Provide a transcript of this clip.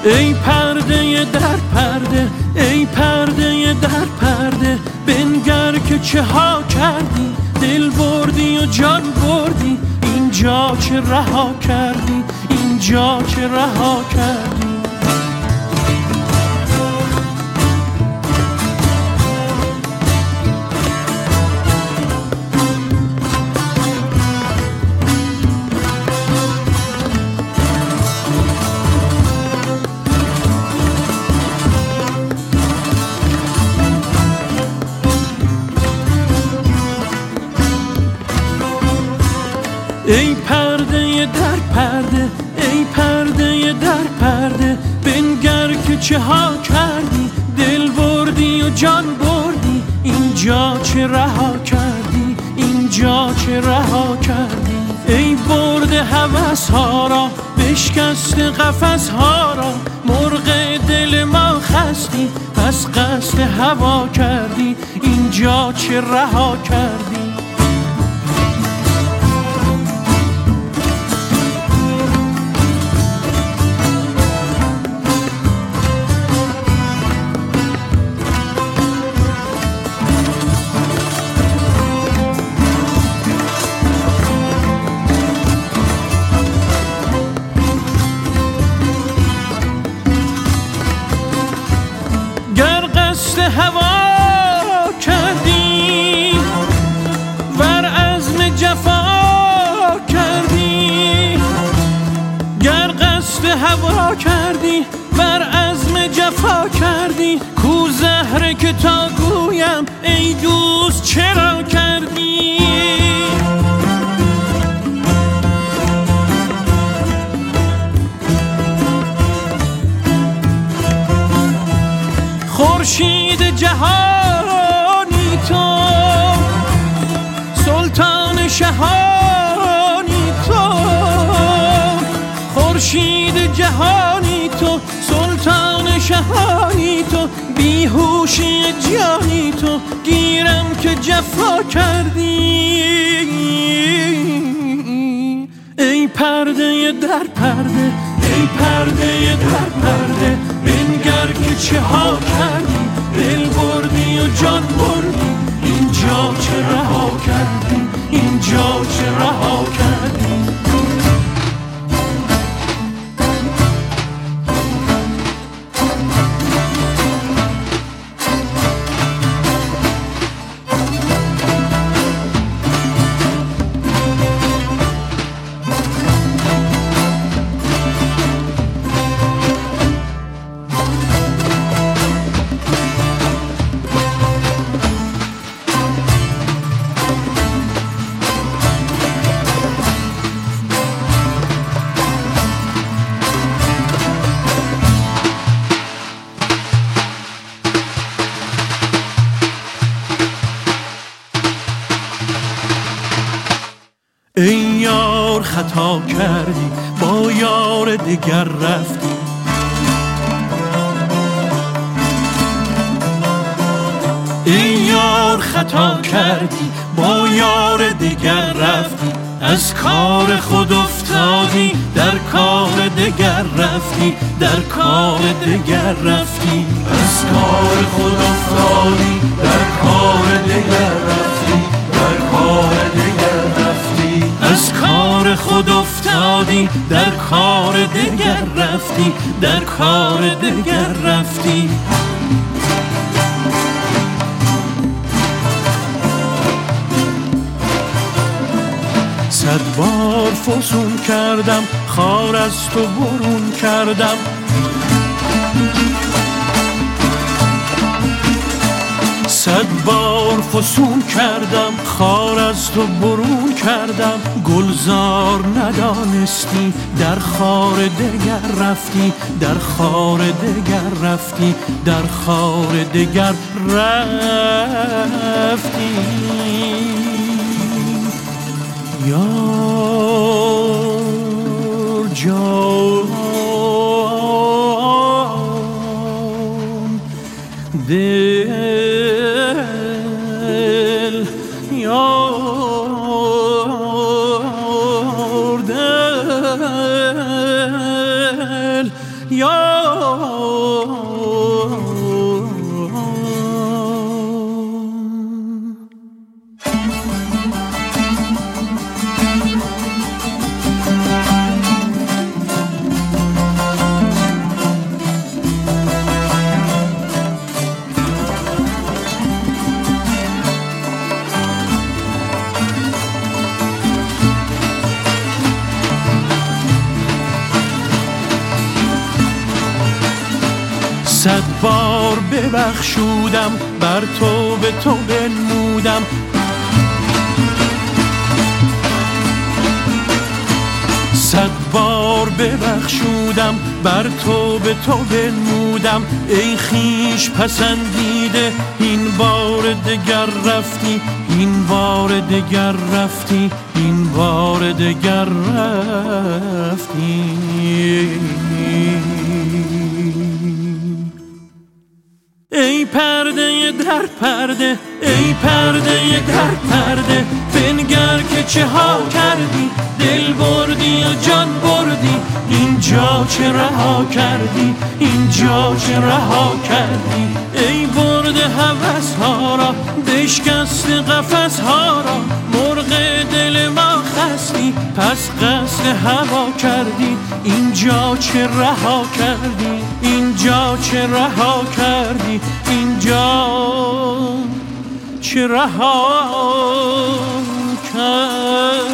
ای پرده در پرده، ای پرده در پرده، بنگر که چه ها کردی، دل بردی و جان بردی، اینجا چه رها کردی، اینجا چه رها کردی. ای پرده در پرده، ای پرده در پرده، بنگر که چه ها کردی، دل بردی و جان بردی، اینجا چه رها کردی، اینجا چه رها کردی. ای برده هوس ها را، بشکست قفس ها را، مرغ دل ما خستی، پس قصد هوا کردی، اینجا چه رها کردی. هوا کردی ور عزم جفا کردی، گر قصد هوا کردی ور عزم جفا کردی، کو زهره که تا گویم ای دوست چرا کردی. خورشید جهانی تو، سلطان شهانی تو، خورشید جهانی تو، سلطان شهانی تو، بیهوشی جانی تو، گیرم که جفا کردی. ای پرده در پرده، ای پرده در پرده، بنگر که چه ها کردی، دل بردی و جان بردی، اینجا چه رها کردی، اینجا چه رها کردی. ای یار خطا کردی، با یار دگر رفتی، ای یار خطا کردی، با یار دگر رفتی، از کار خود افتادی، در کار دگر رفتی، در کار دگر رفتی، از کار خود افتادی، در کار دگر رفتی، در کار دگر رفتی، از کار خود افتادی، در کار دگر رفتی، در کار دگر رفتی. صد بار فسون کردم، خار از تو برون کردم، صد بار فسون کردم، خار از تو برون کردم، گلزار ندانستی، در خار دگر رفتی، در خار دگر رفتی، در خار دگر رفتی. یار جان دل، یار دل، یار صد بار ببخشودم، بر تو به تو بنمودم. صد بار ببخشودم، بر تو به تو بنمودم. ای خویش پسندیده، این بار دگر رفتی، این بار دگر رفتی، این بار دگر رفتی. ای پرده در پرده، ای پرده در پرده، بنگر که چه ها کردی، دل بردی و جان بردی. اینجا چه رها کردی، اینجا چه رها کردی. ای برده هوس ها را، بشکست قفس ها را. مرغ دل ما خستی، پس قصد هوا کردی. اینجا چه رها کردی، اینجا چه رها کردی، اینجا چه رها کردی.